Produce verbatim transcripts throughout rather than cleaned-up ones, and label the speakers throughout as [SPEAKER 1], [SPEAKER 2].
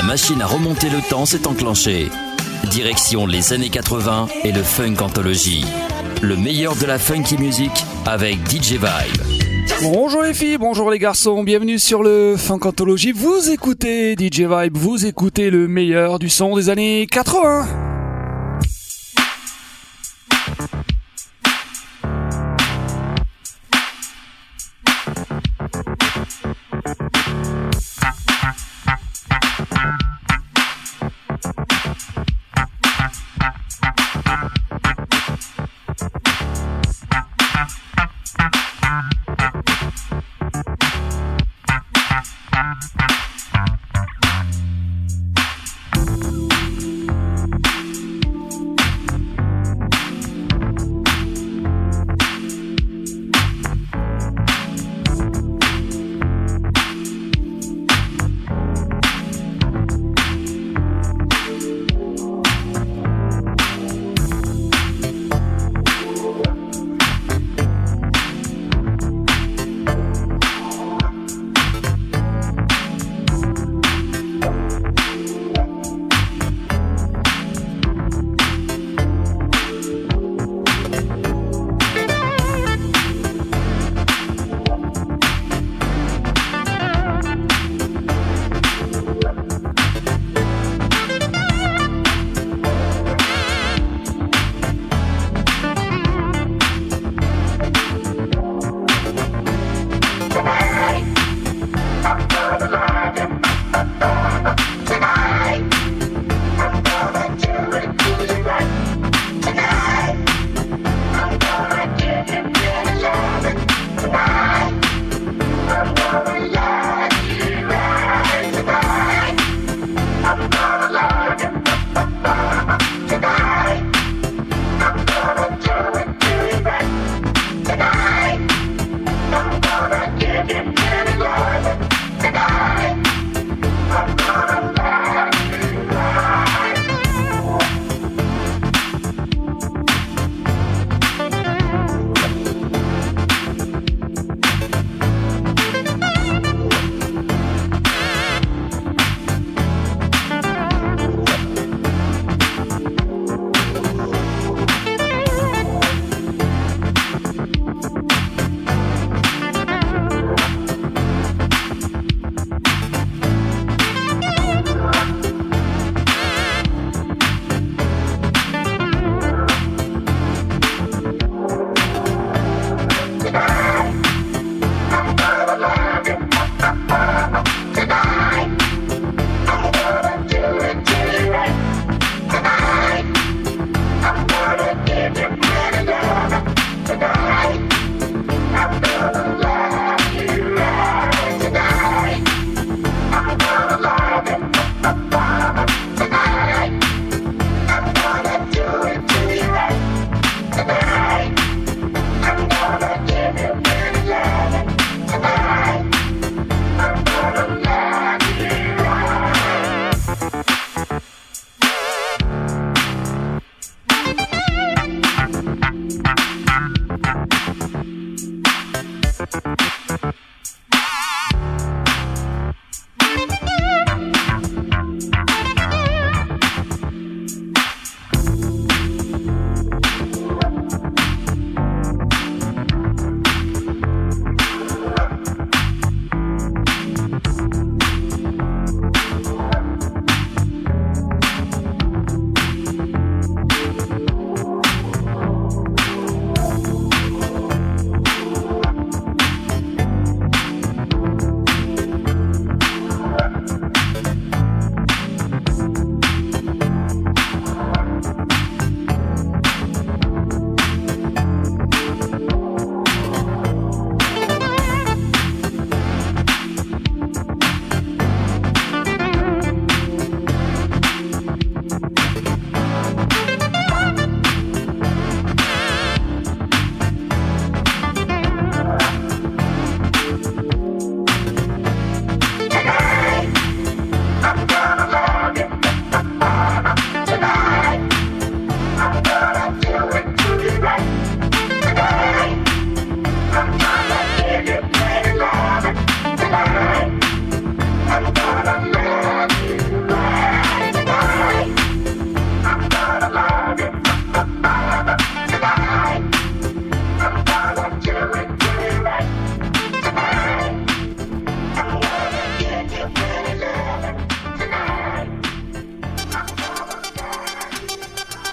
[SPEAKER 1] La machine à remonter le temps s'est enclenchée. Direction les années quatre-vingts et le Funk Anthology. Le meilleur de la funky music avec D J Vibe.
[SPEAKER 2] Bonjour les filles, bonjour les garçons, bienvenue sur le Funk Anthology. Vous écoutez D J Vibe, vous écoutez le meilleur du son des années quatre-vingts.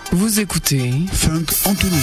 [SPEAKER 3] Vous écoutez
[SPEAKER 4] Funk Anthologie.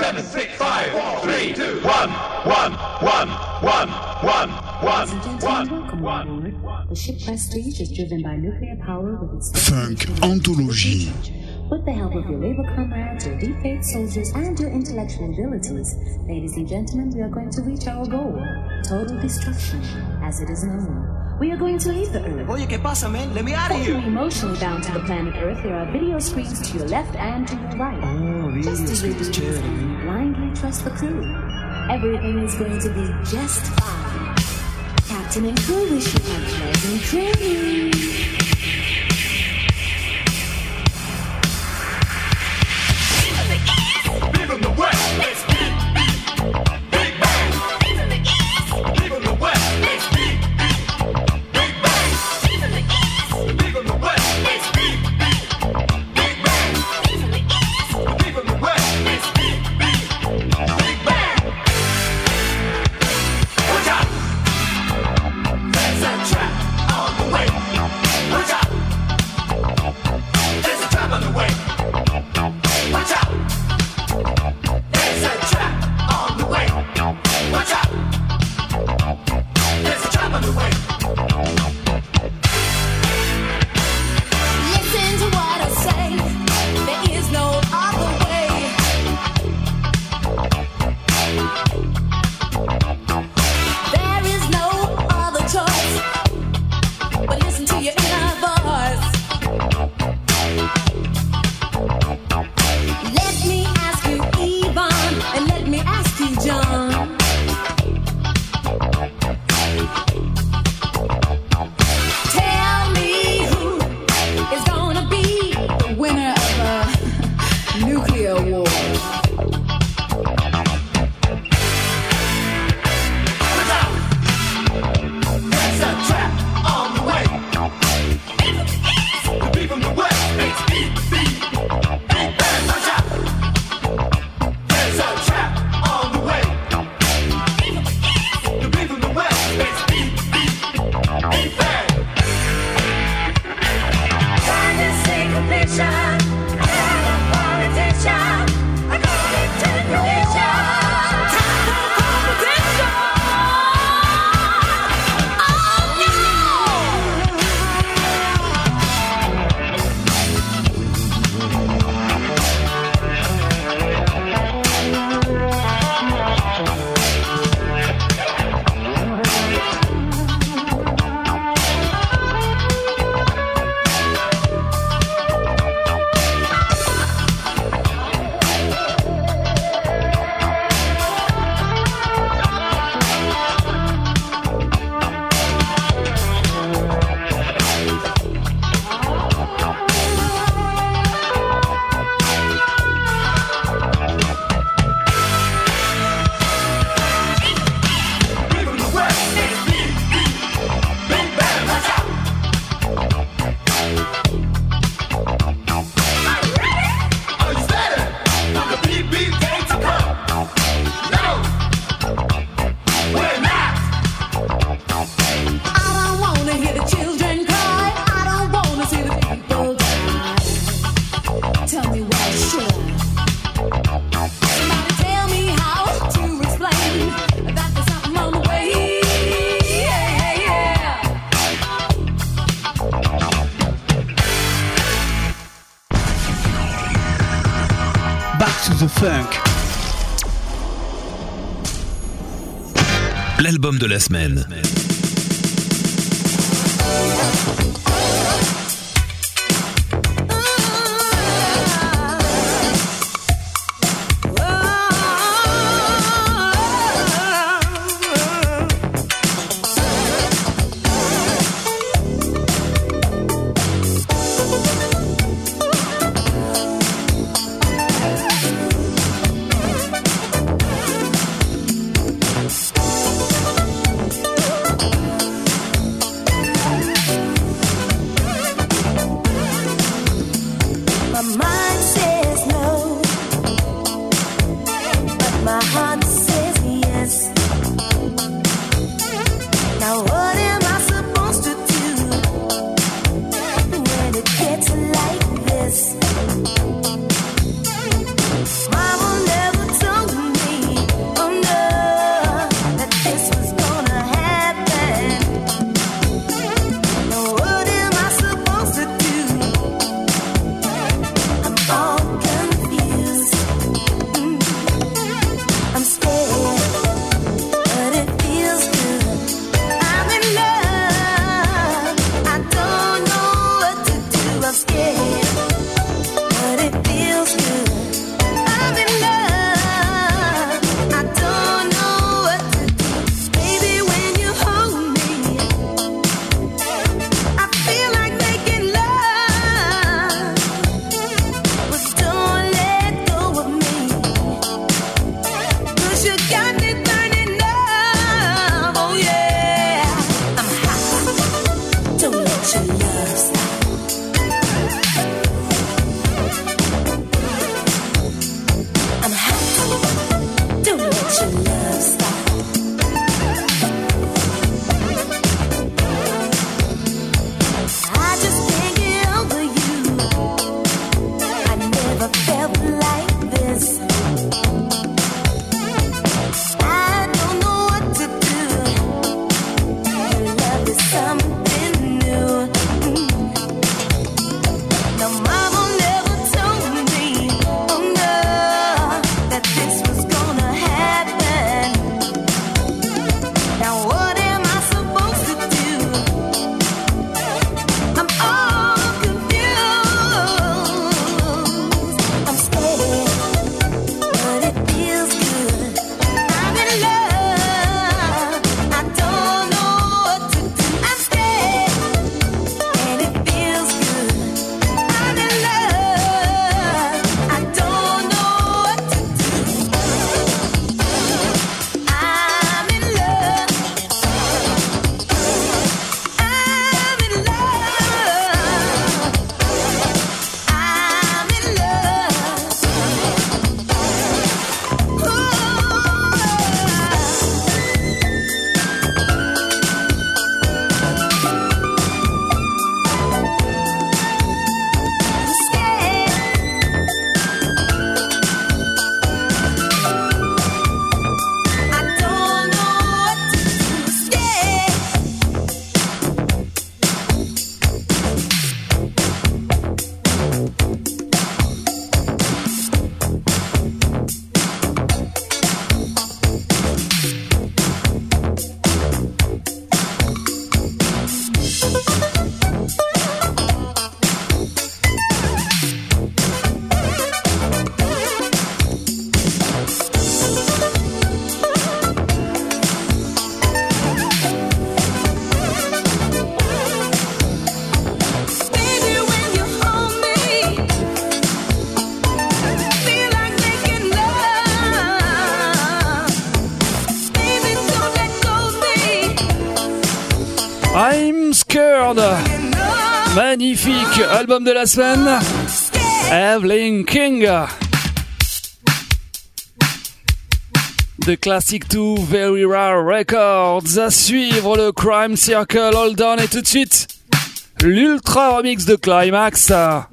[SPEAKER 3] seven, six, five, four, three, two, one, one, one, one, one, one, one, one, one.
[SPEAKER 4] The ship Prestige is driven by nuclear power with its
[SPEAKER 5] Funk Anthology.
[SPEAKER 4] With the help of your labor comrades, your deep faith soldiers, and your intellectual abilities, ladies and gentlemen, we are going to reach our goal, total destruction, as it is known. We are going to leave the Earth.
[SPEAKER 6] Oye, ¿qué pasa, man? Let me out of here.
[SPEAKER 4] If you're emotionally bound to the planet Earth, there are video screens to your left and to your right.
[SPEAKER 6] Oh, video
[SPEAKER 4] just as you do
[SPEAKER 6] screens,
[SPEAKER 4] this, blindly trust the crew. Everything is going to be just fine. Captain and crew wish you a pleasant training.
[SPEAKER 3] From the west, it's big, big bang. From the east, from the west, it's big, big bang. From the east, from the west, it's big, big bang. From the east, from the west, it's big, big bang. Watch out! There's a trap on the way. Watch out! There's a trap on the way. Watch out! There's a trap on the way. Watch out! There's a trap on the way.
[SPEAKER 7] Listen to what I say. There is no other way. There is no other choice. But listen to your inner voice. Let me ask you, Yvonne, and let me ask you, John. Tell me who is gonna be the winner of a nuclear war.
[SPEAKER 3] Watch out! There's a trap on the way. The beat from the west makes beat, beat, big bang. Watch out! There's a trap on the way. The beat from the west makes beat, beat, big bang.
[SPEAKER 7] Time to see conviction. I'm a politician. I call it television. Time for competition. Oh no!
[SPEAKER 3] Beat from the west makes beat, beat, big bang. Watch out! Are you ready? Are you steady? For the beat, beat day to come. No, we're not.
[SPEAKER 7] I don't wanna hear the children cry. I don't wanna see the people die. Tell me why should I? Somebody tell me how to explain that there's something on the way. Yeah, yeah.
[SPEAKER 5] Back to the Funk.
[SPEAKER 8] L'album de la semaine.
[SPEAKER 7] Oh
[SPEAKER 2] I'm Scared. Magnifique album de la semaine. Evelyn King. The Classic two Very Rare Records. À suivre le Crime Circle Hold On et tout de suite l'ultra remix de Climax.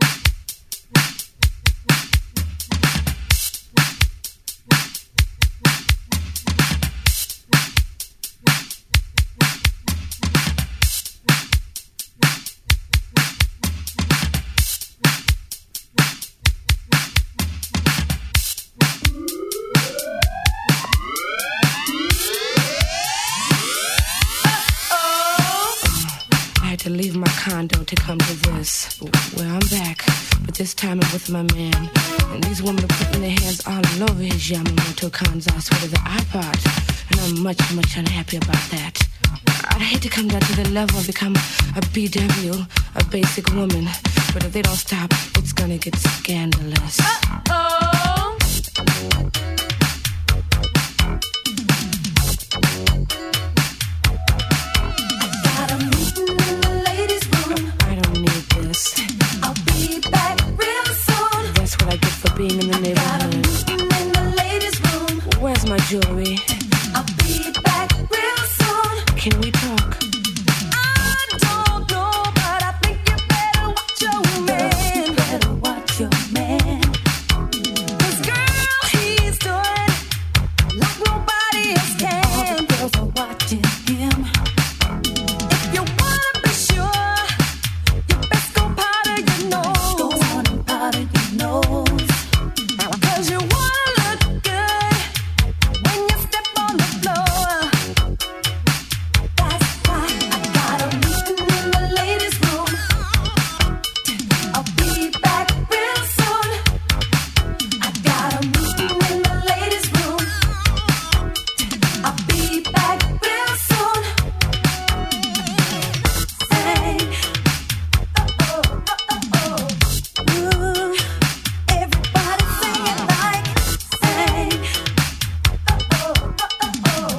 [SPEAKER 8] To leave my condo to come to this. Well, I'm back, but this time I'm with my man. And these women are putting their hands all over his Yamamoto Kansai sweater, the iPod. And I'm much, much unhappy about that. I'd hate to come down to the level and become a B W, a basic woman. But if they don't stop, it's gonna get scandalous. Uh-oh!
[SPEAKER 7] I'll be back real soon.
[SPEAKER 8] That's what I get for being in the neighborhood.
[SPEAKER 7] In the ladies' room.
[SPEAKER 8] Where's my jewelry?
[SPEAKER 7] I'll be back real soon.
[SPEAKER 8] Can we talk?
[SPEAKER 7] I don't know, but I think you better watch your man. You better watch your man. 'Cause girl, he's doing like nobody else can. All the girls are watching him. If you wanna be sure, you best go powder your nose. Go on and powder your nose. 'Cause you wanna look good when you step on the floor. That's why I got a meeting in the ladies' room. I'll be back real soon. I got a meeting in the ladies' room. I'll be back real soon. Say, oh, oh, oh, oh. Ooh, everybody sing it like, say, oh, oh, oh, oh.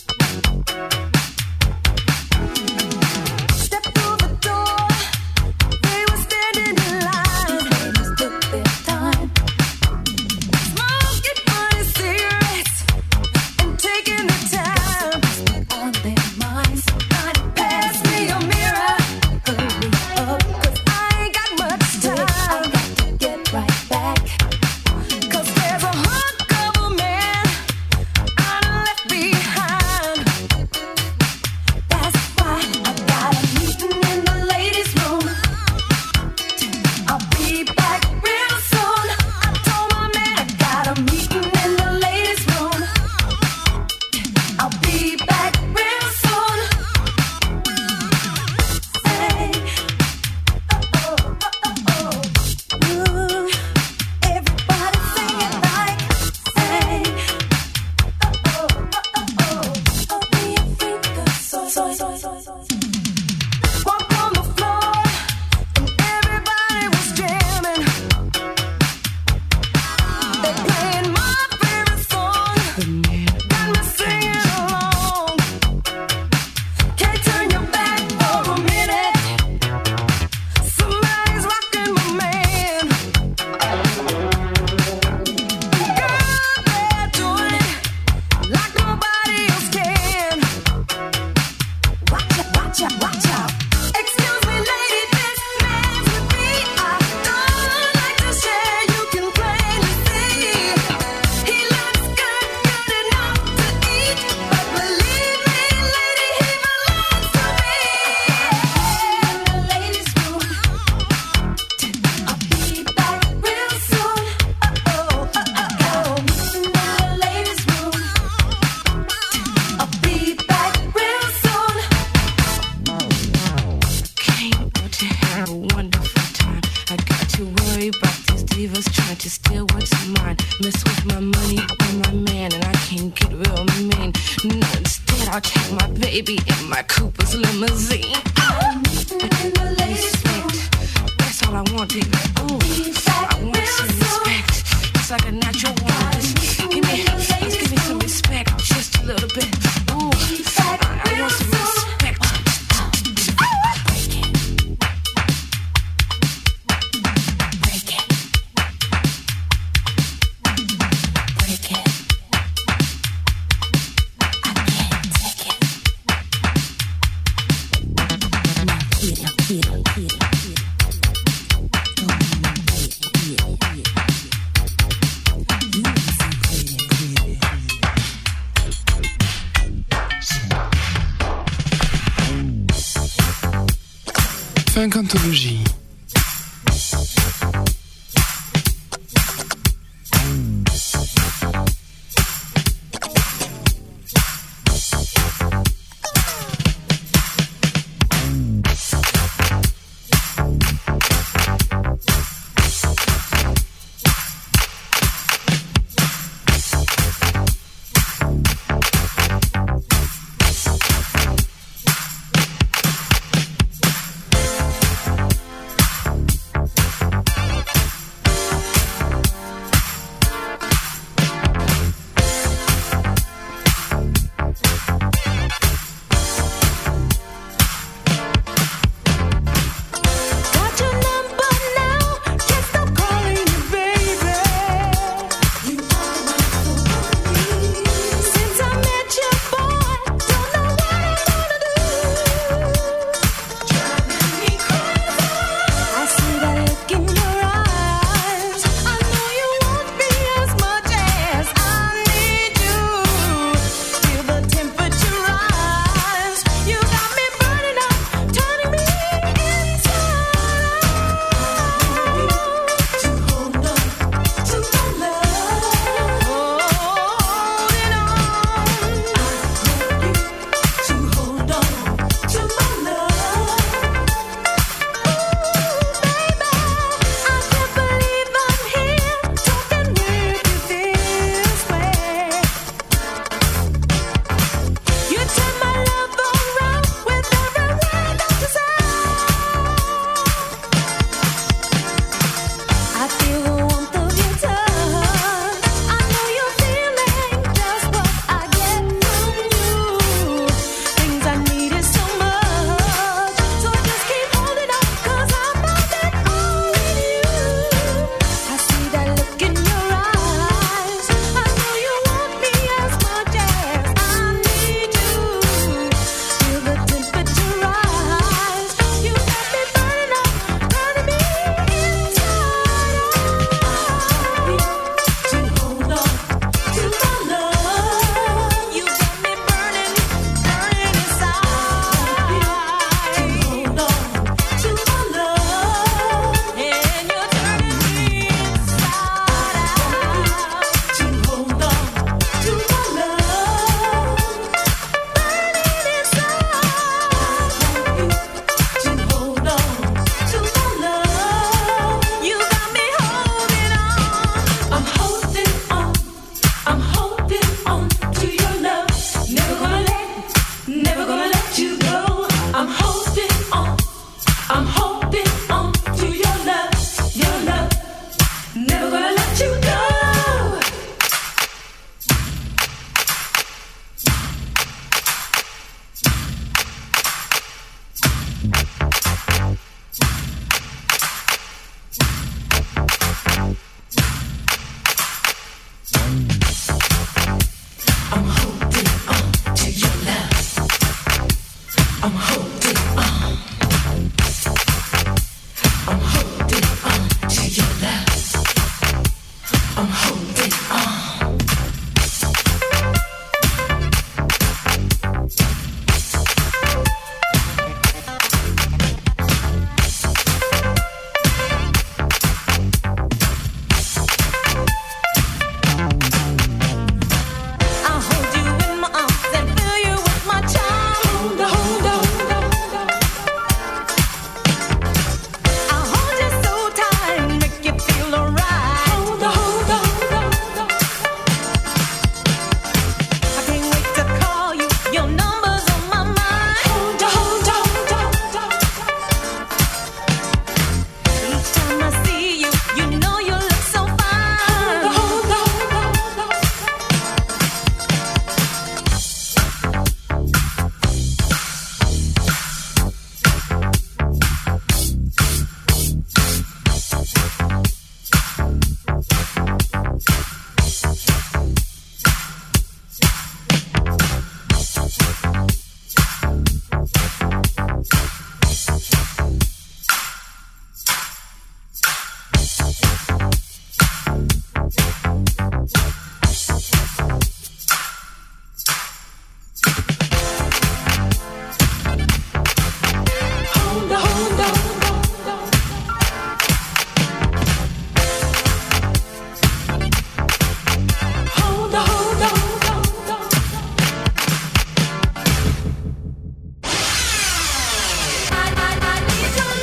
[SPEAKER 7] Step through the door, they were standing in line. Ladies took their time, smoking funny cigarettes and taking their time. On their minds, pass me a mirror. Hurry up, 'cause I ain't got much time. I got to get right back, 'cause there's a hunk of a man I done left behind. That's why I got a meeting in the ladies' room. I'll be back real soon. I told my man I got a meeting in the ladies' room. I'll be back real soon. Say, oh, oh, oh, oh. Ooh, everybody sing it like, say, oh, oh, oh, oh. I'll be a freak of soy, soy, soy, soy, soy. Walked on the floor and everybody was jamming. They playing my favorite song.
[SPEAKER 8] The man.
[SPEAKER 7] Got me singing along. Can't turn your back for a minute. Somebody's rocking my man. Girl, they're doing it like nobody else can. Watch out, watch out, watch out. Excuse me, lady, this man's with me. I don't like to share, you can plainly see. He looks good, good enough to eat. But believe me, lady, he belongs to me. In the ladies' room, I'll be back real soon. Uh oh, uh oh. In the ladies' room, I'll be back real soon.
[SPEAKER 8] Came out to have a wonderful time. I got to worry about these divas trying to steal what's mine. Mess with my money and my man, and I can't get real mean. No, instead I'll take my baby in my Cooper's limousine.
[SPEAKER 7] In the ladies' room,
[SPEAKER 8] Respect, that's all I want, baby. Ooh, I want some respect. It's like a natural woman. Just give me, just give me some respect, just a little bit. Ooh, I, I want some respect.
[SPEAKER 9] Funk Anthology.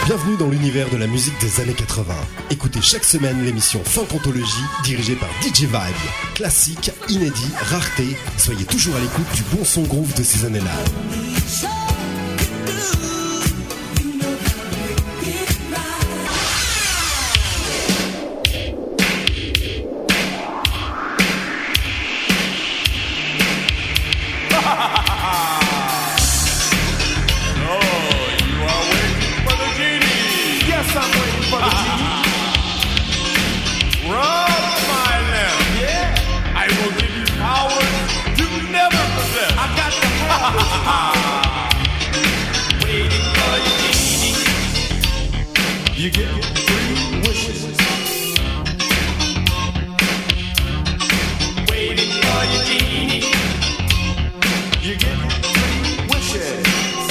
[SPEAKER 9] Bienvenue dans l'univers de la musique des années quatre-vingts. Écoutez chaque semaine l'émission Funk Anthologie dirigée par D J Vibe. Classique, inédit, rareté, soyez toujours à l'écoute du bon son groove de ces années-là.
[SPEAKER 3] You get three wishes. Waiting for your genie. You get three wishes.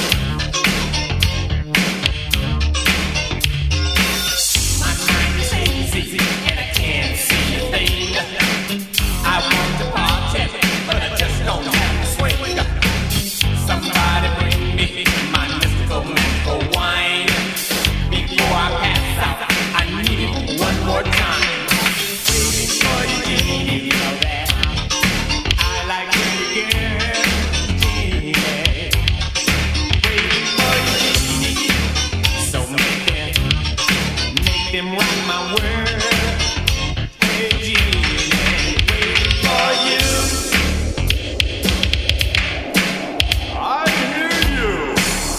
[SPEAKER 3] My mind is hazy and I can't see a thing. I want to party, but I just don't have to swing. Somebody bring me my mystical, mystical wine. Before I pass out, I need it one more time. Waiting for you, genie, you know that I like you, girl, genie. Waiting for you, genie, so make them, make them rock my world. Hey, genie, waiting for you. I hear you.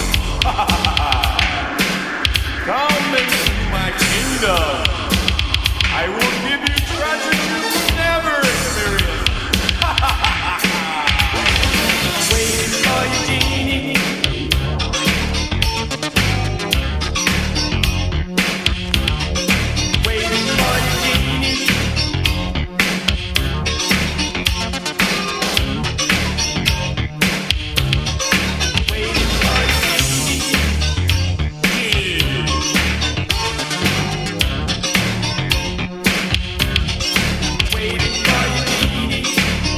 [SPEAKER 3] Come into my kingdom. I will give you treasures you will never experience. Waiting for you, genie. Waiting for you, genie. Waiting for you, genie. Waiting for you, genie.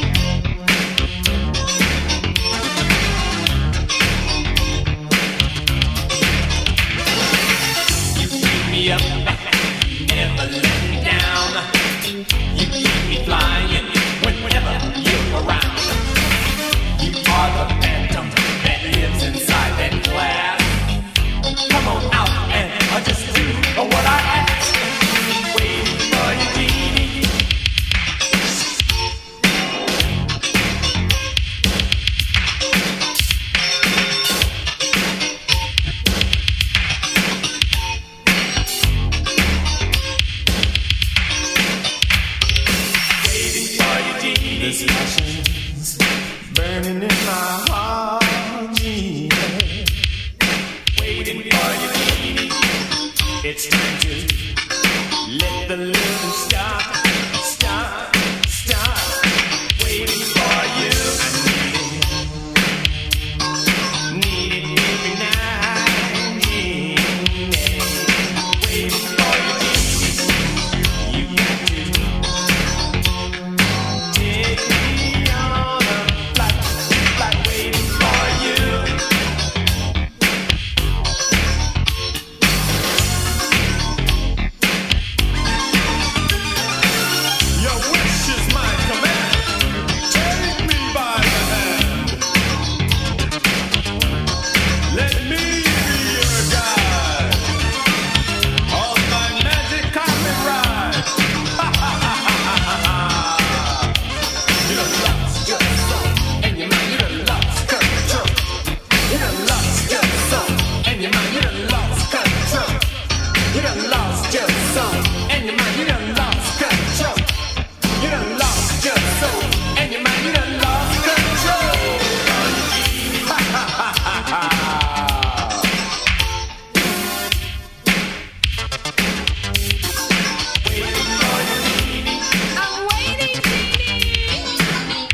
[SPEAKER 3] You keep me up, never let me down. You keep me flying whenever you're around. You are the phantom that lives inside that glass. Come on out and I'll just do what I ask. Waiting for you, genie. Waiting for you, genie. This passion's burning in my heart, genie. Waiting for you, genie. It's time to let the living stop, stop, stop. Waiting for you. I need it, need it every night, genie. Waiting for you, genie. You got to take me on a flight, flight. Waiting for you. Your wish is my command. Take me by the hand. Let me be your guide on my magic carpet ride. You done lost your soul and your mind. You done lost control. You done lost your soul and your mind. You done lost control. You done lost your soul and your mind. You done lost control. You done lost your soul and your mind. You done lost control. Ha ha ha ha ha. Waiting for you, genie. I'm waiting, genie.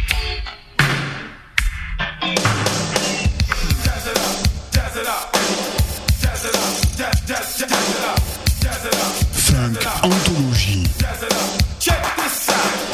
[SPEAKER 3] Jazz it up, jazz it up, jazz it up, jazz, jazz, jazz it up, jazz it up,
[SPEAKER 5] Funk Anthologie.
[SPEAKER 3] jazz it up. Check this out.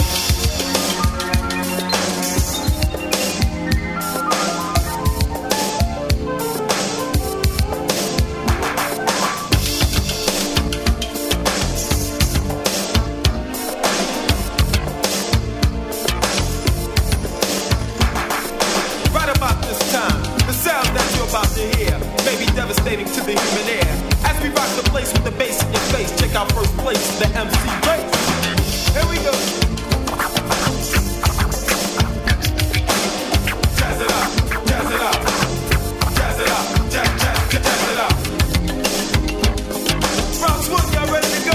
[SPEAKER 10] devastating to the human air. As we rock the place with the bass in your face, check out first place, the M C race. Here we go. Jazz it up, jazz it up, jazz it up, jazz, jazz, jazz it up. Round one, y'all ready to go?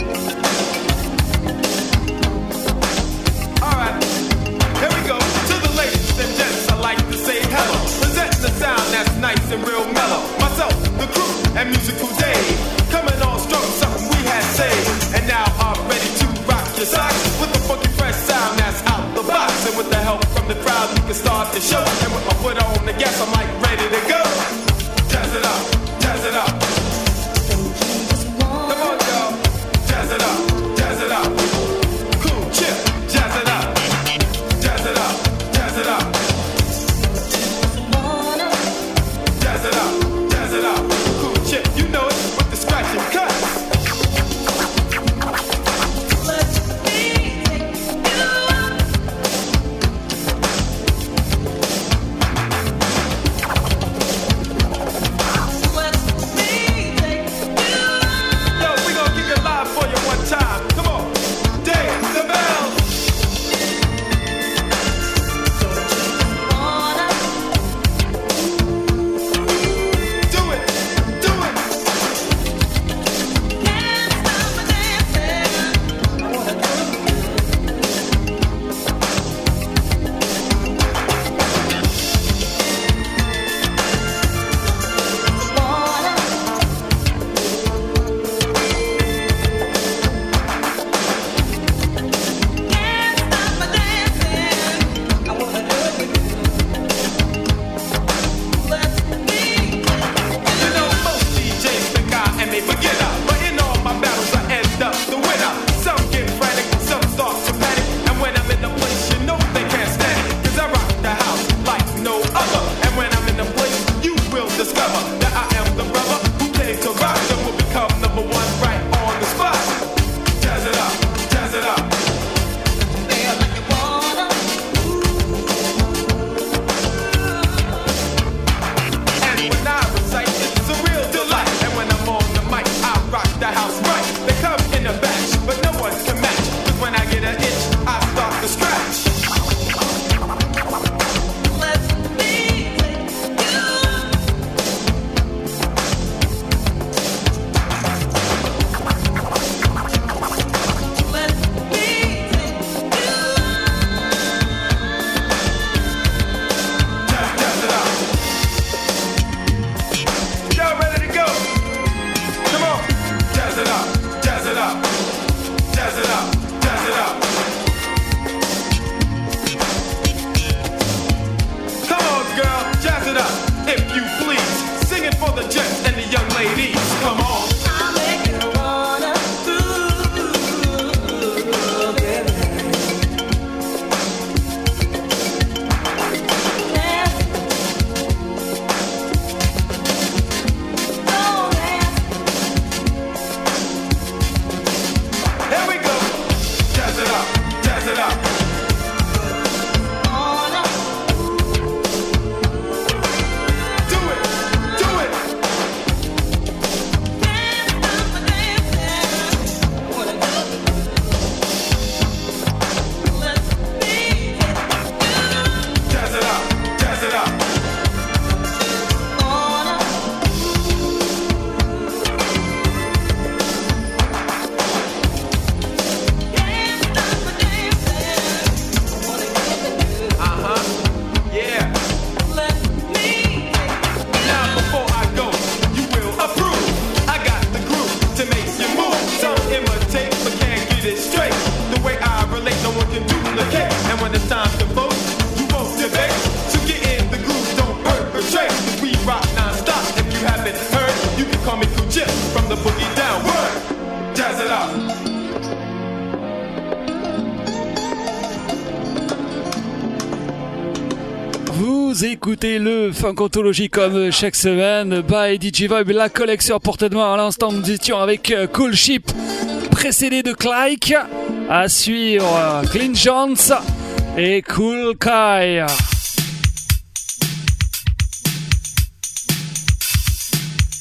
[SPEAKER 10] All right, here we go. To the ladies and gents, I like to say hello. Present the sound that's nice and real mellow. Myself, the crew, and Musical Dave, coming on strong, something we had saved. And now I'm ready to rock your socks with the funky fresh sound that's out the box. And with the help from the crowd, we can start the show. And with my foot on the gas, I'm like ready to go. Jazz it up, jazz it up. Come on, y'all. Jazz it up, jazz it up. Cool, chip, jazz it up. Jazz it up, jazz it up. Jazz it up, jazz it up. Cool, chip, you know it with the scratch and cut.
[SPEAKER 2] Vous écoutez le Funkology comme chaque semaine by D J Vibe, la collection portée de main. À l'instant, nous étions avec Cool Ship, précédé de Clyke. À suivre, Clean Jones et Cool Kai.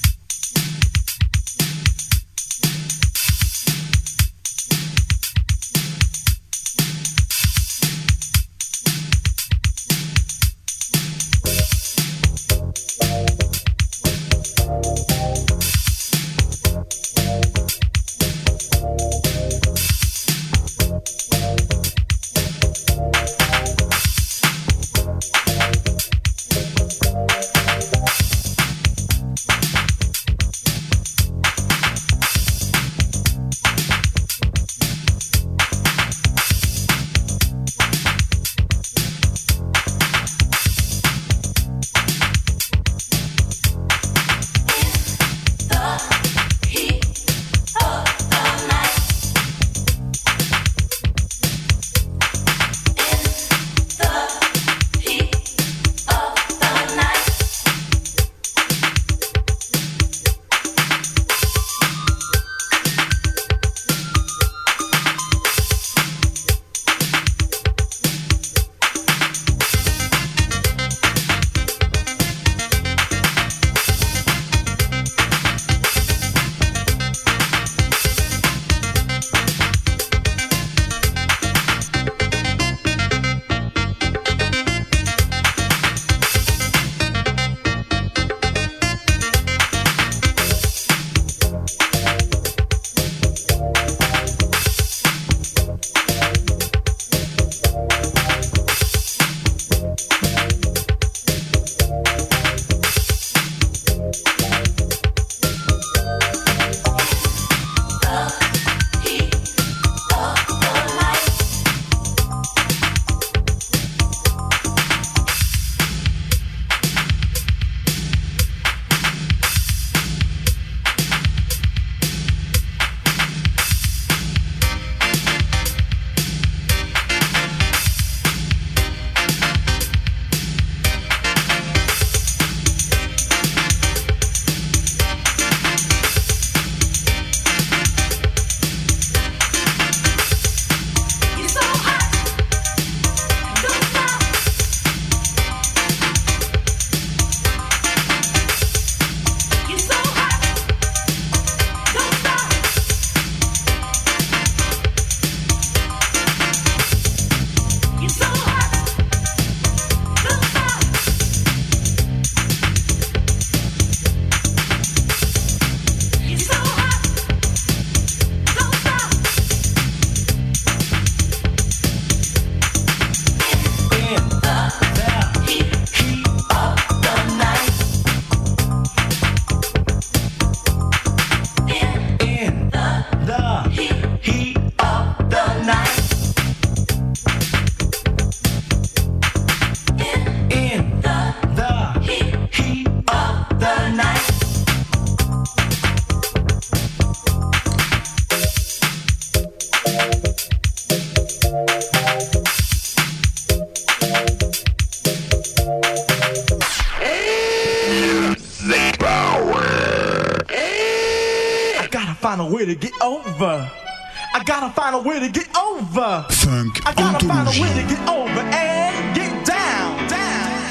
[SPEAKER 6] find a way to get over. I gotta find a way to get over.
[SPEAKER 5] Funk
[SPEAKER 6] I gotta find a
[SPEAKER 5] Anthologie.
[SPEAKER 6] way to get over and get down, down.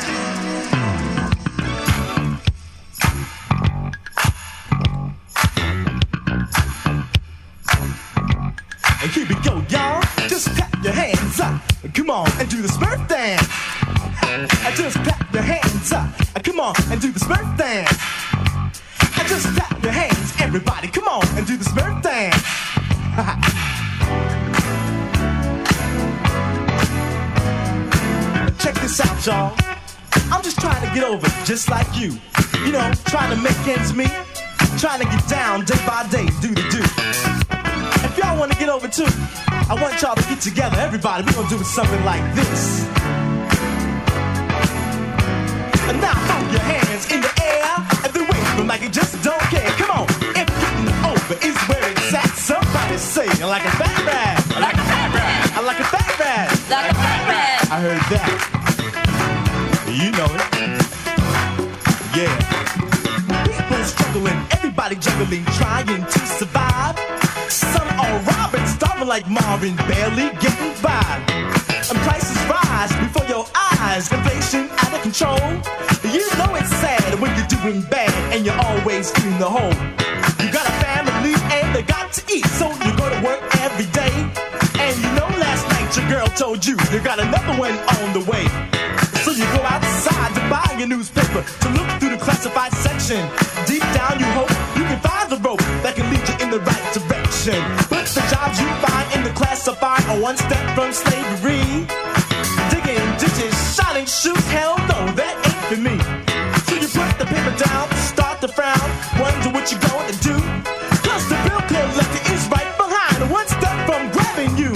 [SPEAKER 6] And here we go, y'all. Just clap your hands up. Come on and do the Smurf dance. I just clap your hands up. Come on and do the Smurf dance. I just clap your hands, everybody. Come on and do the Smurf dance. Check this out, y'all. I'm just trying to get over, just like you. You know, trying to make ends meet. Trying to get down day by day, do the do. If y'all want to get over too, I want y'all to get together. Everybody, we're gonna do something like this. And now throw your hands in the air and then wave them like you just don't care. Come on, if getting over is where it's at, somebody say I like a fat rat. I like a fat rat. I like a fat rat.
[SPEAKER 11] Like a fat rat.
[SPEAKER 6] I heard that. You know it. Yeah. People struggling, everybody juggling, trying to survive. Some are robbing, starving like Marvin, barely getting by. And prices rise before your eyes, inflation out of control. You know it's sad when you're doing bad and you're always in the hole. You got a family and they got to eat, so you go to work every day. And you know last night your girl told you you got another one on the way. So you go outside to buy your newspaper, to look through the classified section. Deep down you hope you can find the rope that can lead you in the right direction. But the jobs you find in the classified are one step from slavery. Digging ditches, shining shoes, hell no, that ain't for me. So you put the paper down, start to frown, wonder what you're going to do. Cause the bill collector is right behind, one step from grabbing you.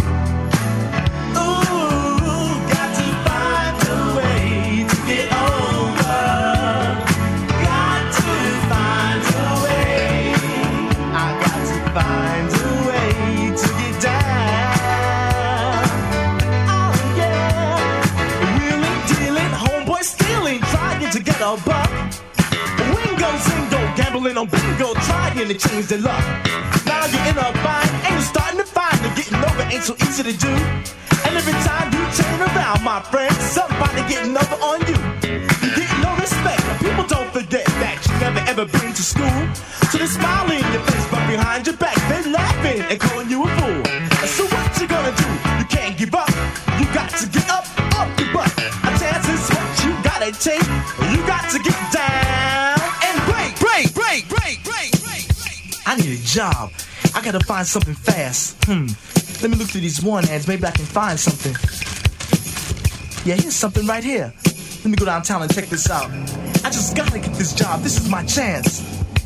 [SPEAKER 6] Ooh, got to find a way to get over. Got to find a way. I got to find a way to get down. Oh yeah. Wheeling, dealing, homeboy stealing, trying to get a buck. Wingo, zingo, gambling on bingo, trying to change their luck. Now you're in a bind and you're starting to find that getting over ain't so easy to do. And every time you turn around, my friend, somebody getting over on you. You get no respect. People don't forget that you never ever been to school. So they smile in your face, but behind your back they laughing and calling you a fool. So what you gonna do? You can't give up. You got to get up, up your butt. A chance is what you gotta take. You got to get down and break, break, break, break, break, break, break. I need a job. I gotta find something fast. Hmm. Let me look through these one ads. Maybe I can find something. Yeah, here's something right here. Let me go downtown and check this out. I just gotta get this job. This is my chance.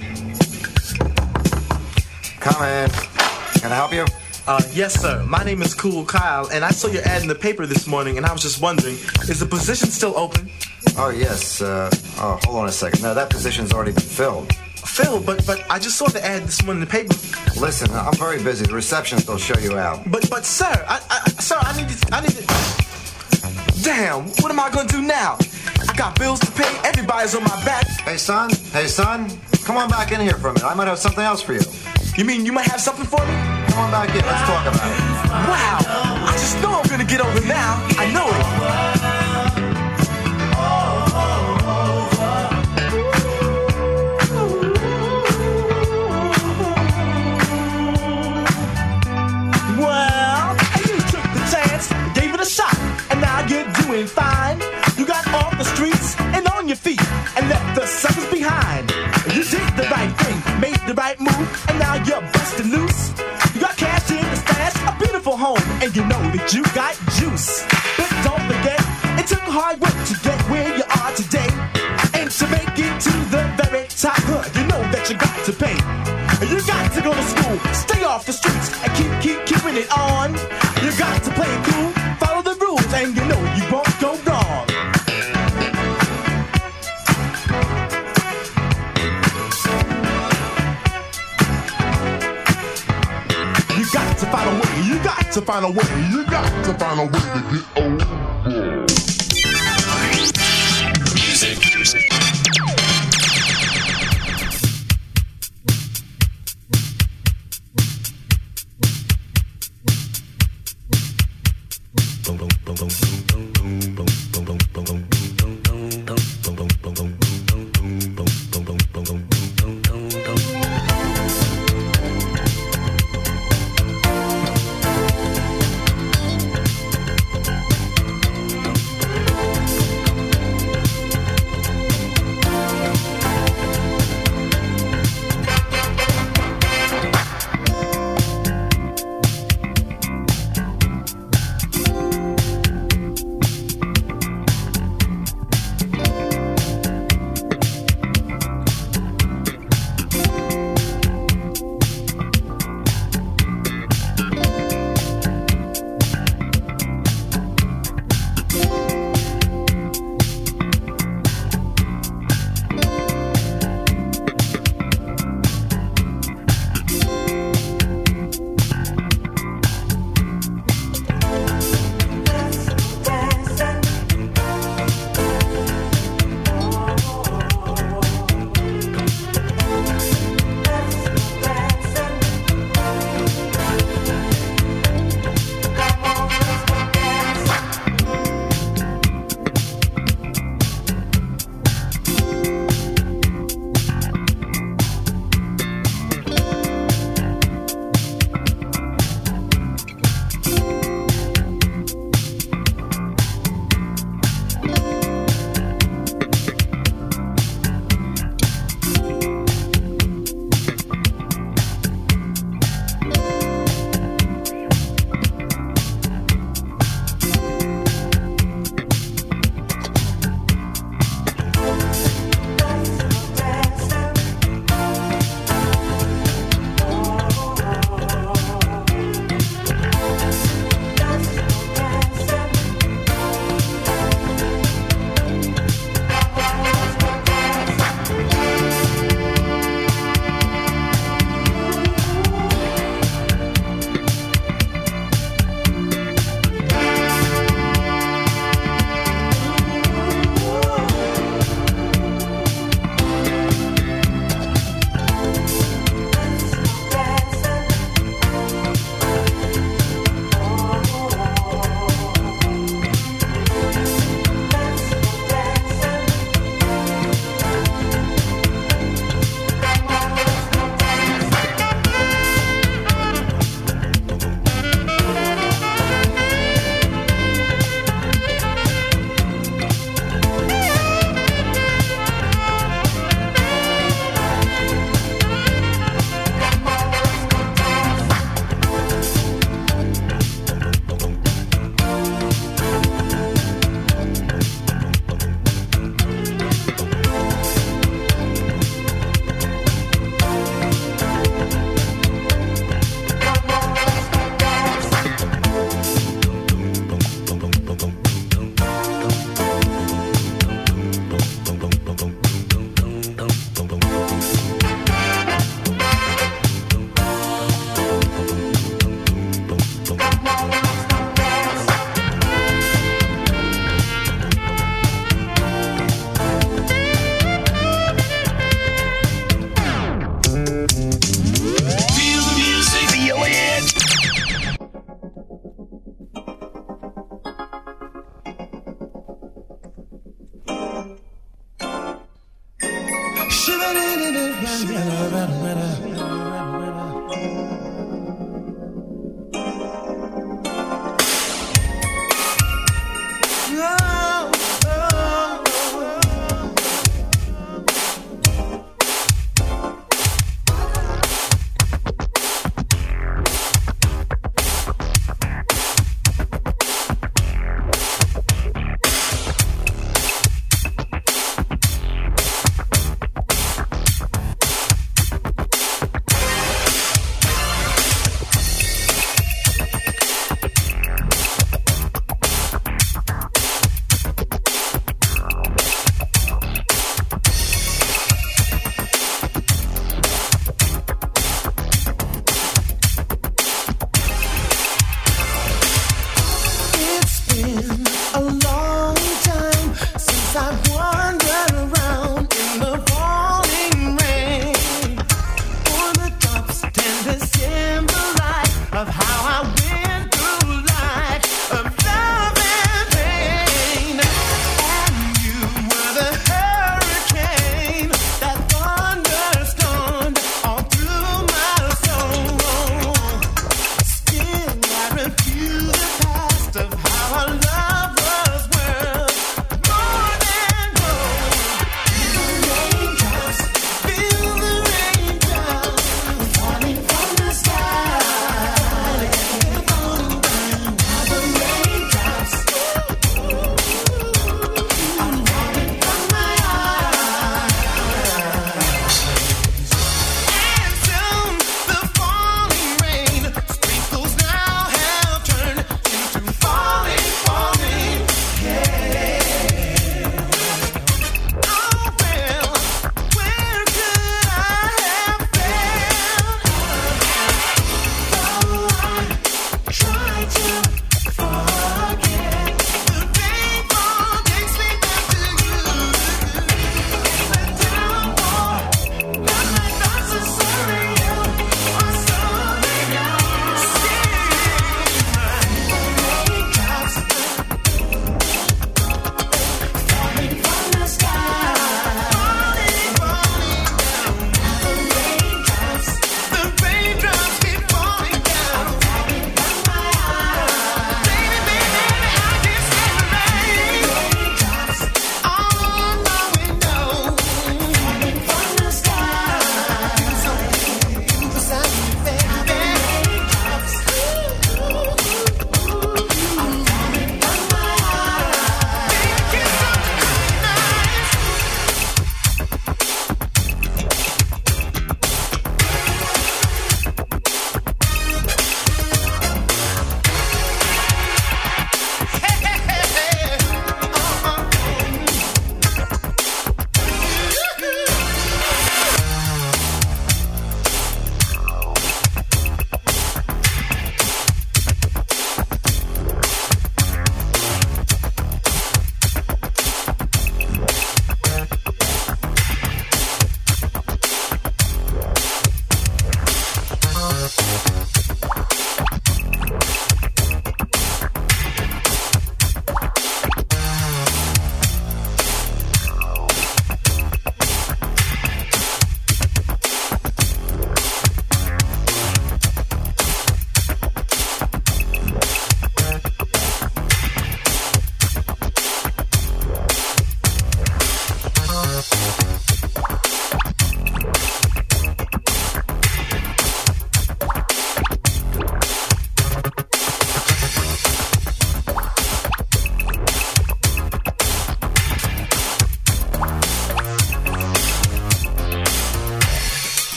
[SPEAKER 12] Come in. Can I help you?
[SPEAKER 6] Uh, yes, sir. My name is Cool Kyle, and I saw your ad in the paper this morning, and I was just wondering, is the position still open?
[SPEAKER 12] Oh, yes. Uh, oh, hold on a second. No, that position's already been filled.
[SPEAKER 6] Phil, but but I just saw the ad this morning in the paper.
[SPEAKER 12] Listen, I'm very busy. The receptionist will show you out.
[SPEAKER 6] But but sir, I, I sir, I need to, I need to. Damn, what am I gonna do now? I got bills to pay. Everybody's on my back.
[SPEAKER 12] Hey, son. Hey, son. Come on back in here for a minute. I might have something else for you.
[SPEAKER 6] You mean you might have something for me?
[SPEAKER 12] Come on back in. Let's talk about it.
[SPEAKER 6] Wow, I just know I'm gonna get over now. I know it. Doing fine. You got off the streets and on your feet and left the suckers behind. You did the right thing, made the right move, and now you're busted loose. You got cash in the stash, a beautiful home, and you know that you got juice. But don't forget, it took hard work to get where you are today. And to make it to the very top, huh, you know that you got to pay. You got to go to school, stay off the streets, and keep, keep, keeping it on. You got to play it cool, follow the rules, and you know you won't go wrong. You got to find a way, you got to find a way, you got to find a way to get over. Music, music.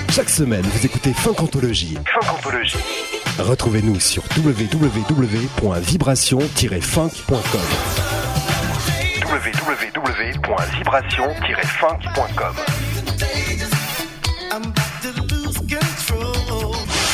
[SPEAKER 9] Chaque semaine, vous écoutez Funkantologie.
[SPEAKER 11] Funkantologie.
[SPEAKER 9] Retrouvez-nous sur w w w point vibration tiret funk point com.
[SPEAKER 11] w w w point vibration tiret funk point com.
[SPEAKER 6] I'm about to lose control.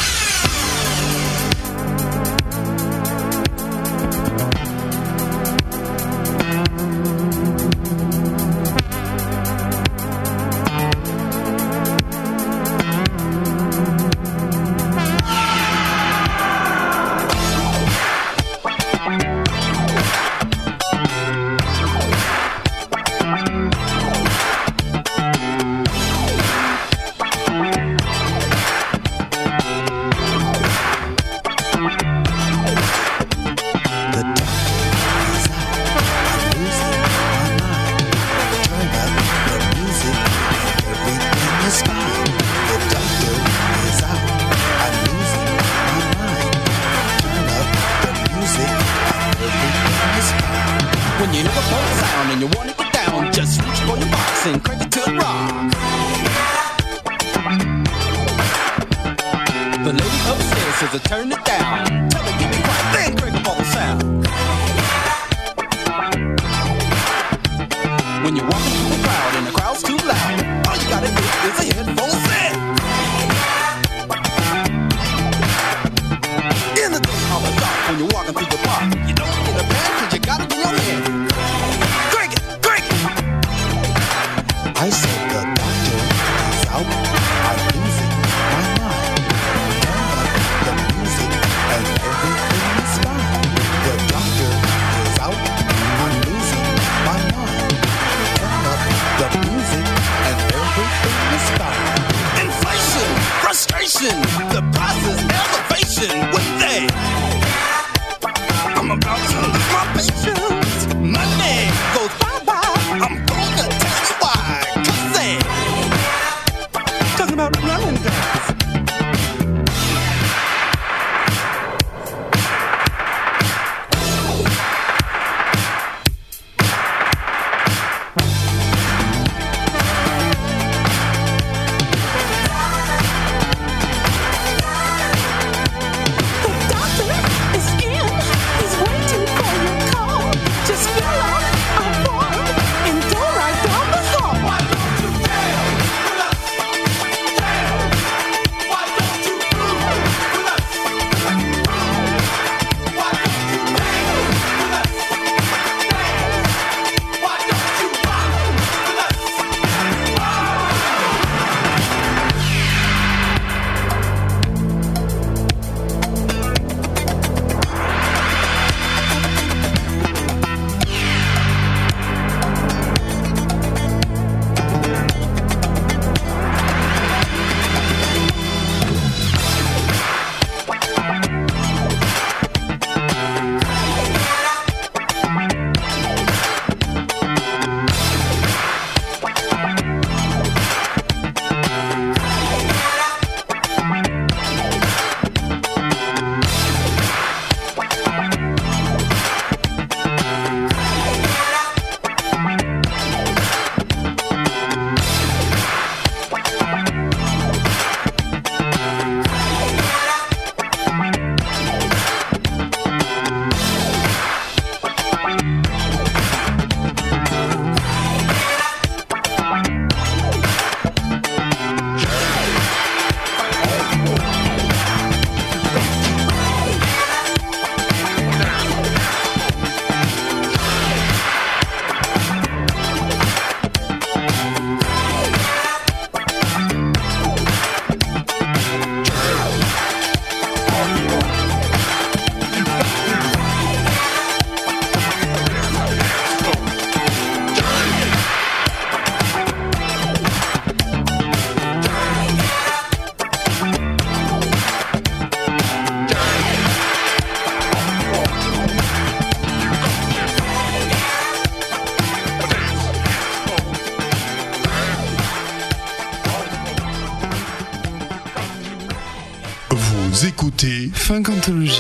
[SPEAKER 5] Vous écoutez Funkantologie.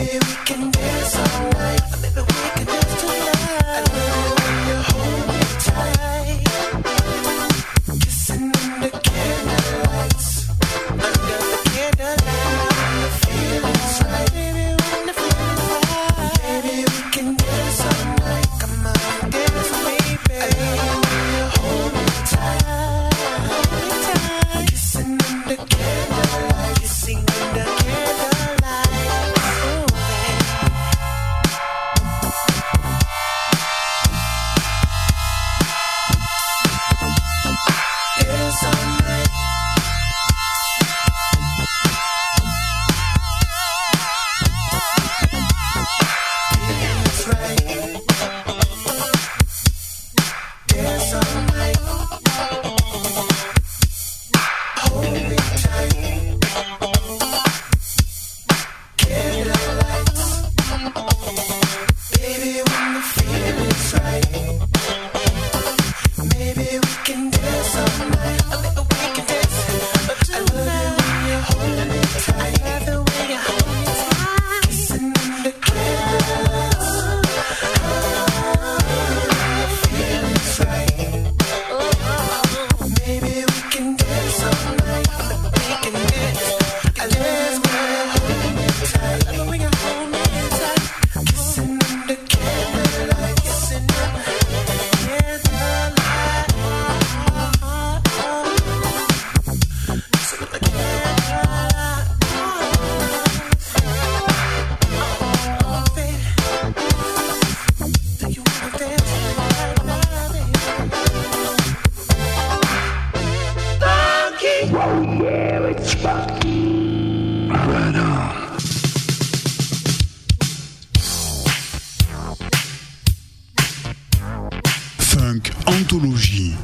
[SPEAKER 5] Funk Anthologie.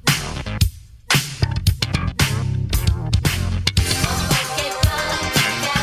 [SPEAKER 3] Make it fun.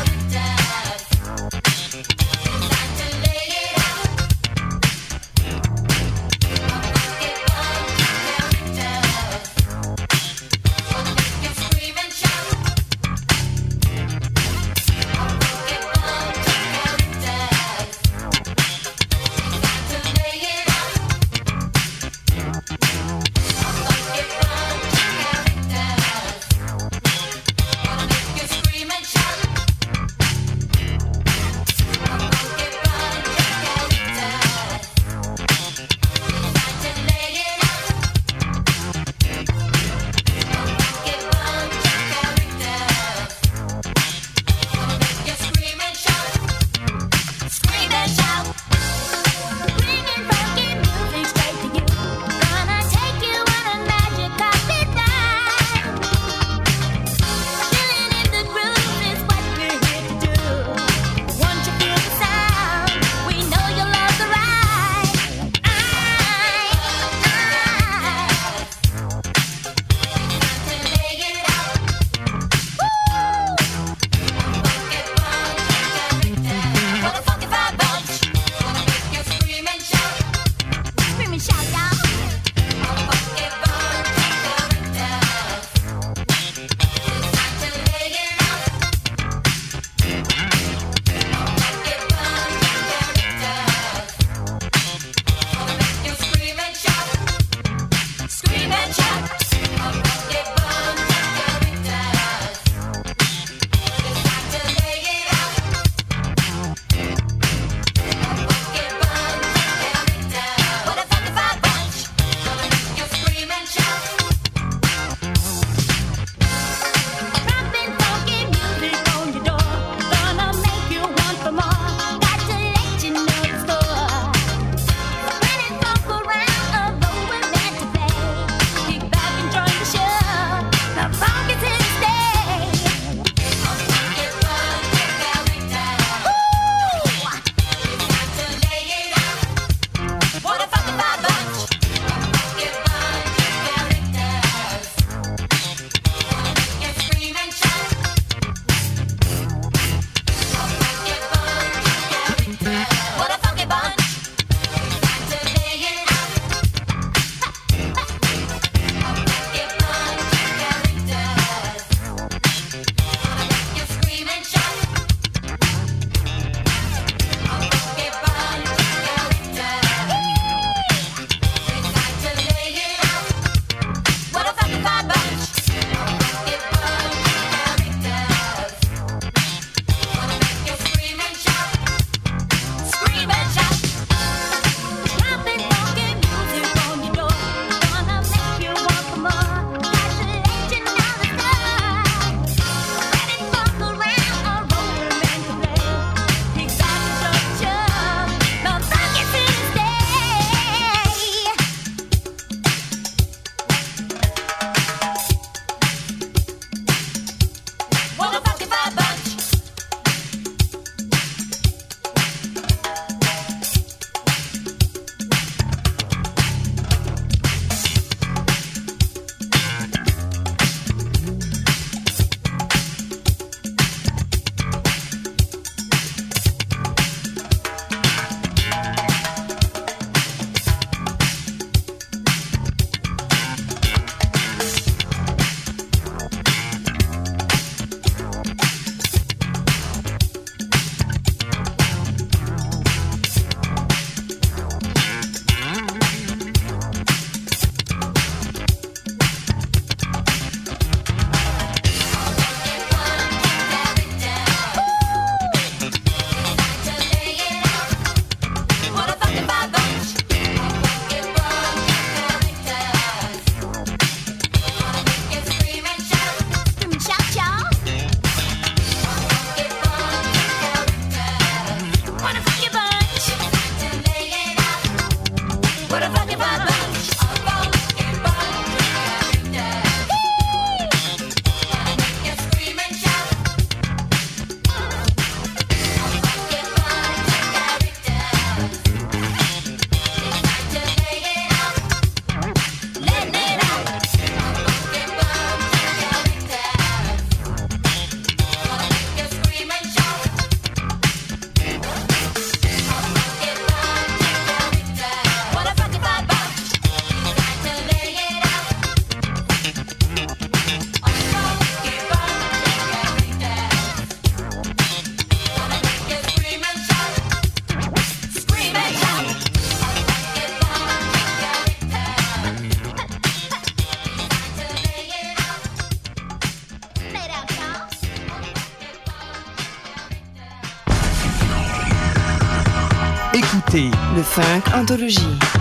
[SPEAKER 13] écoutez
[SPEAKER 8] le Funk Anthologie.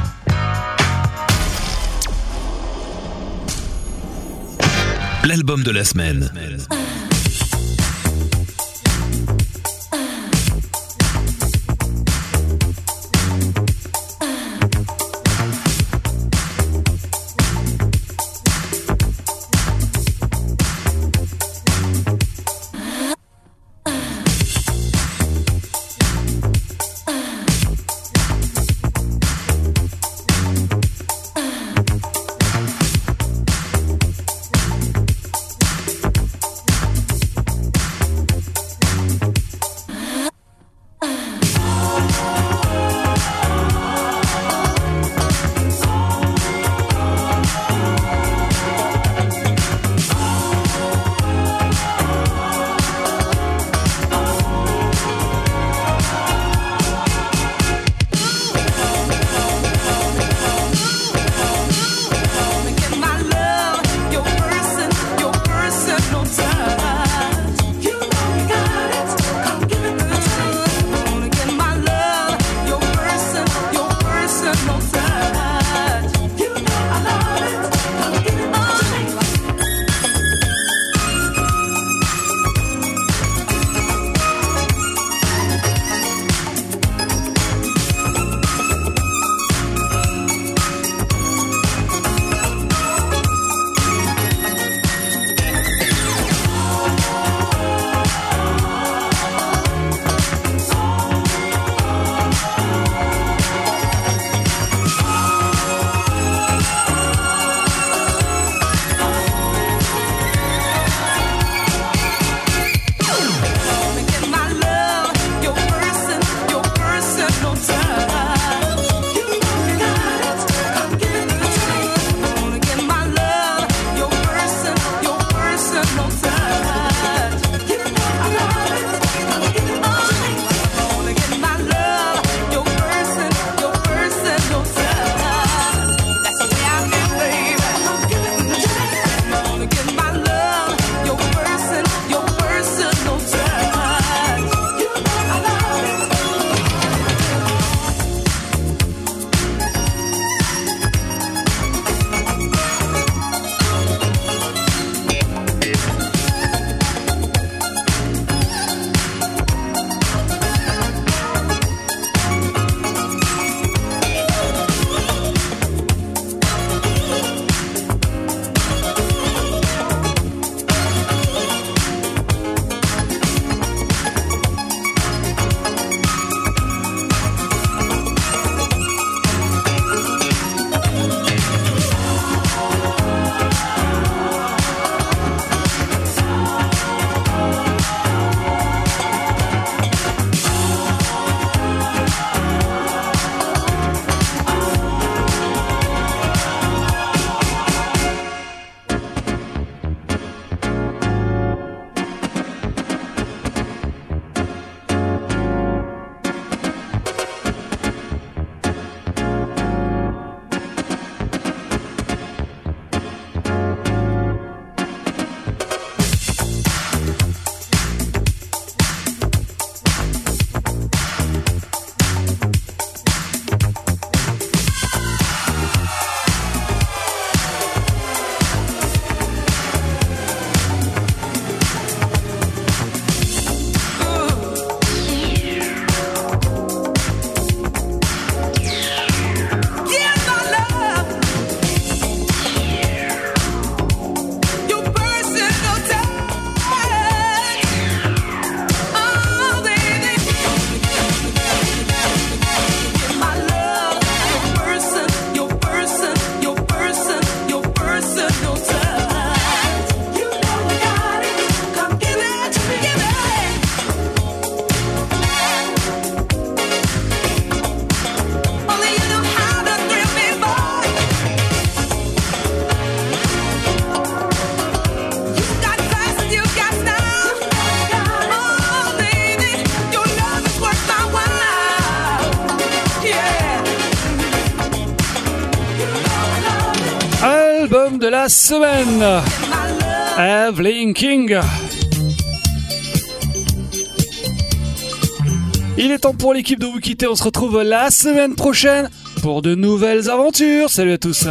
[SPEAKER 14] L'album de la semaine.
[SPEAKER 2] Album de la semaine, Evelyn King. Il est temps pour l'équipe de vous quitter. On se retrouve la semaine prochaine pour de nouvelles aventures. Salut à tous.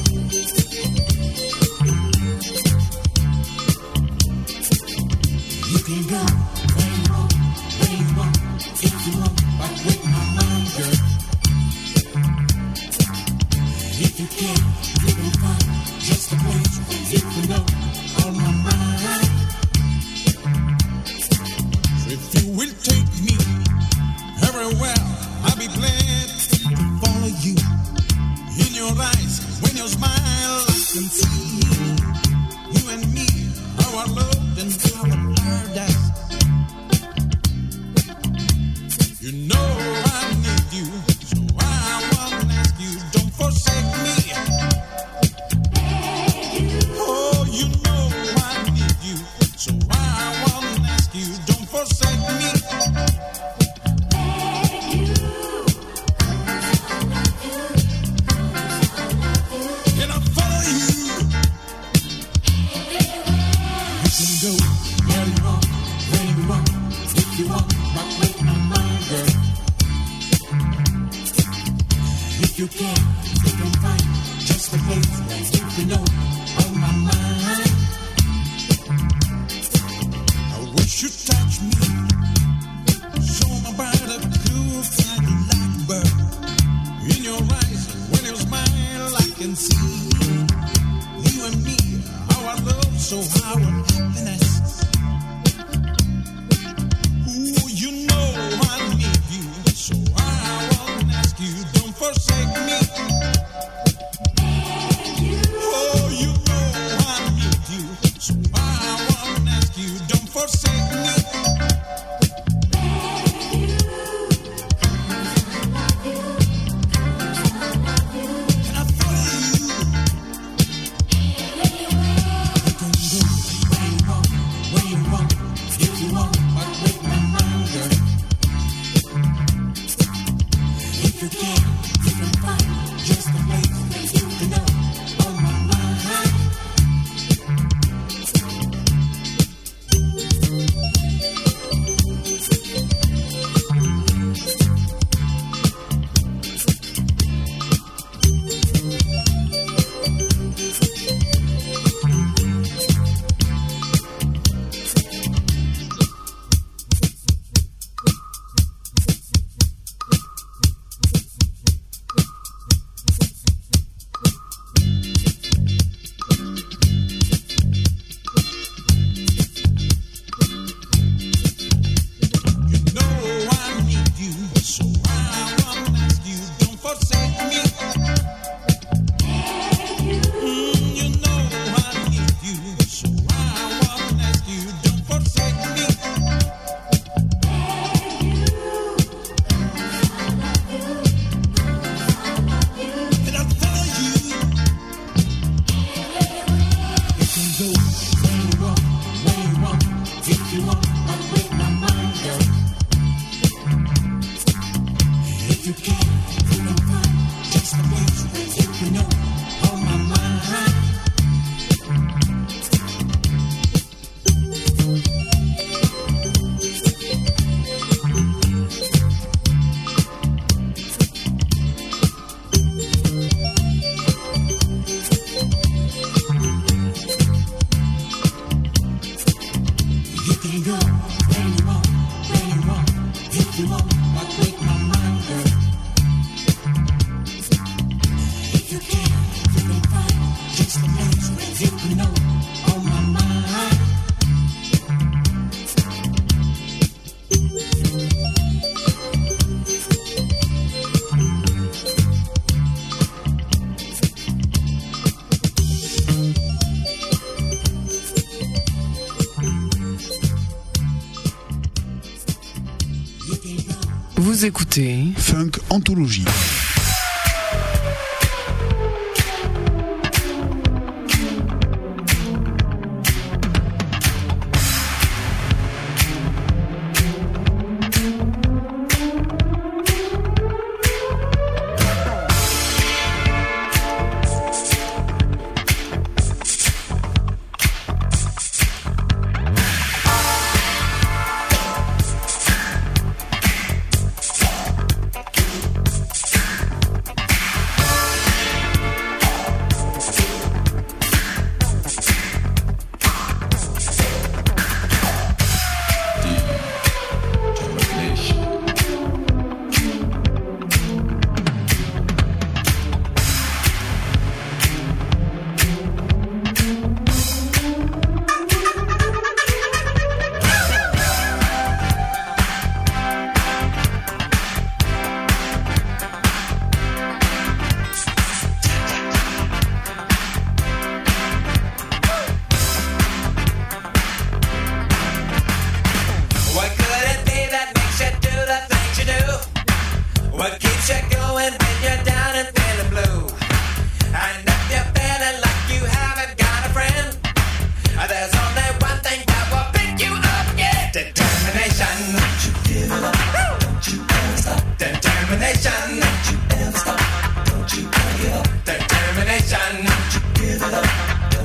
[SPEAKER 13] Vous écoutez
[SPEAKER 5] Funk Anthologie.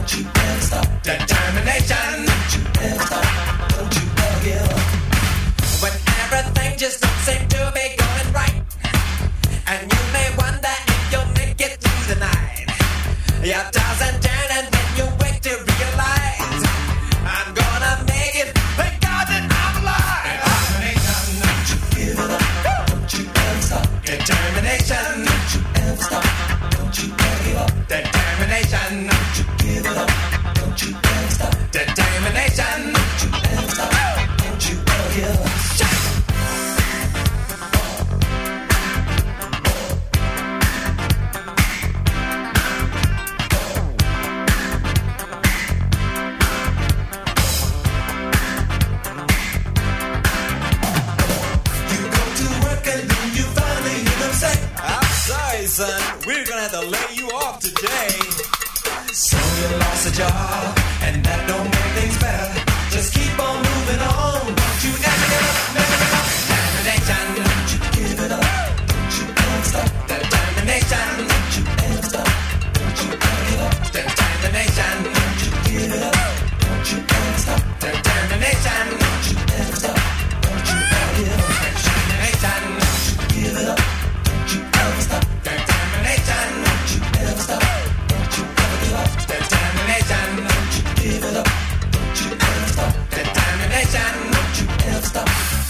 [SPEAKER 6] Don't you ever stop. Determination. Don't you ever stop. Don't you ever give up. When everything just don't seem to be going right, and you may wonder if you'll make it through the night. You toss and turn and then you wake to realize I'm gonna make it. Thank God that I'm alive. Determination. Don't you give it up. Don't you ever stop. Determination. Don't you ever stop. Don't you ever give up. Determination. Don't you give it up. Don't you ever stop. Determination. Don't you ever stop. Don't you ever give up. Son, we're gonna have to lay you off today. So you lost a job, and that don't make things better. Just keep on moving on. Don't you ever give up, never give up. Determination, don't you give it up. Don't you ever stop. Determination, don't you ever stop. Don't you ever give up. Determination, don't you give it up. Don't you ever stop. Determination, don't you ever stop. Don't you ever give up. Determination, don't you give it up. Don't you ever stop. Determination, don't you ever stop. Don't you ever give up. Determination, don't you give it up. Don't you ever stop. Determination, don't you ever stop.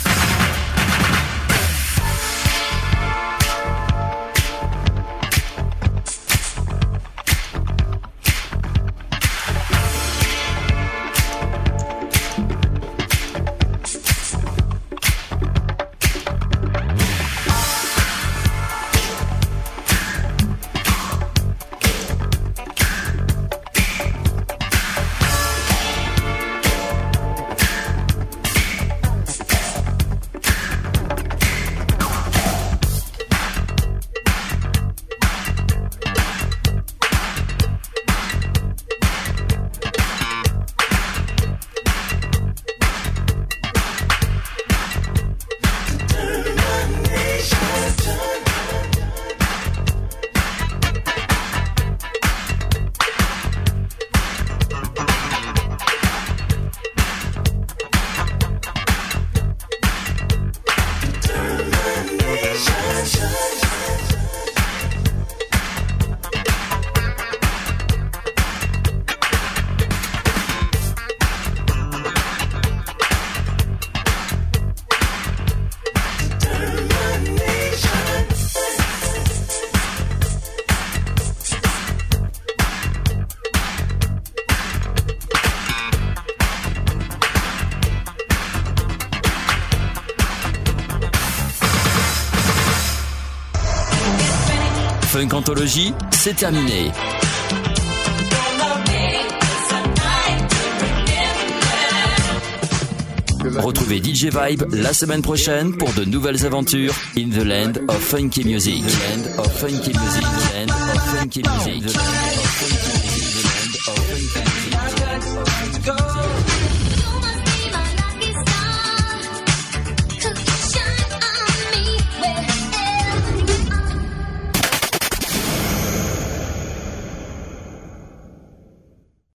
[SPEAKER 1] Funk Anthologie, c'est terminé. Retrouvez D J Vibe la semaine prochaine pour de nouvelles aventures in the land of funky music. The land of funky music. The land of funky music. The land of funky music.